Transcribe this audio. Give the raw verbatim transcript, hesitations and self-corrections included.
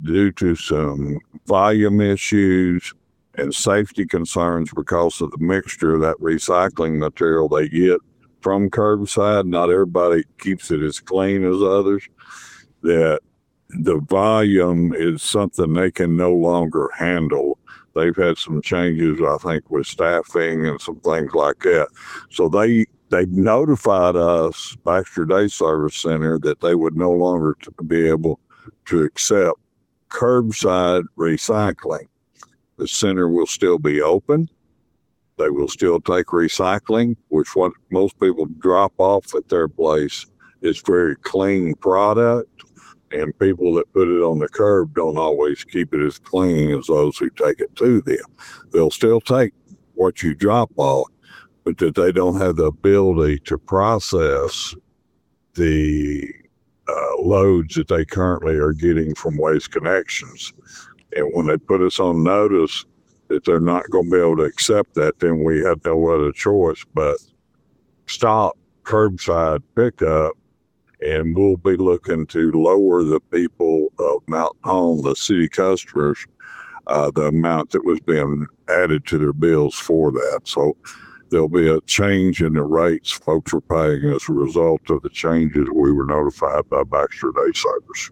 due to some volume issues and safety concerns because of the mixture of that recycling material they get from curbside. Not everybody keeps it as clean as others. That the volume is something they can no longer handle. They've had some changes, I think, with staffing and some things like that. So they they notified us, Baxter Day Service Center, that they would no longer be able to accept curbside recycling. The center will still be open. They will still take recycling, which what most people drop off at their place is very clean product. And people that put it on the curb don't always keep it as clean as those who take it to them. They'll still take what you drop off, but that they don't have the ability to process the uh, loads that they currently are getting from Waste Connections. And when they put us on notice that they're not going to be able to accept that, then we had no other choice but stop curbside pickup. And we'll be looking to lower the people of Mountain Home, the city customers, uh, the amount that was being added to their bills for that. So there'll be a change in the rates folks are paying as a result of the changes we were notified by Baxter Day Service.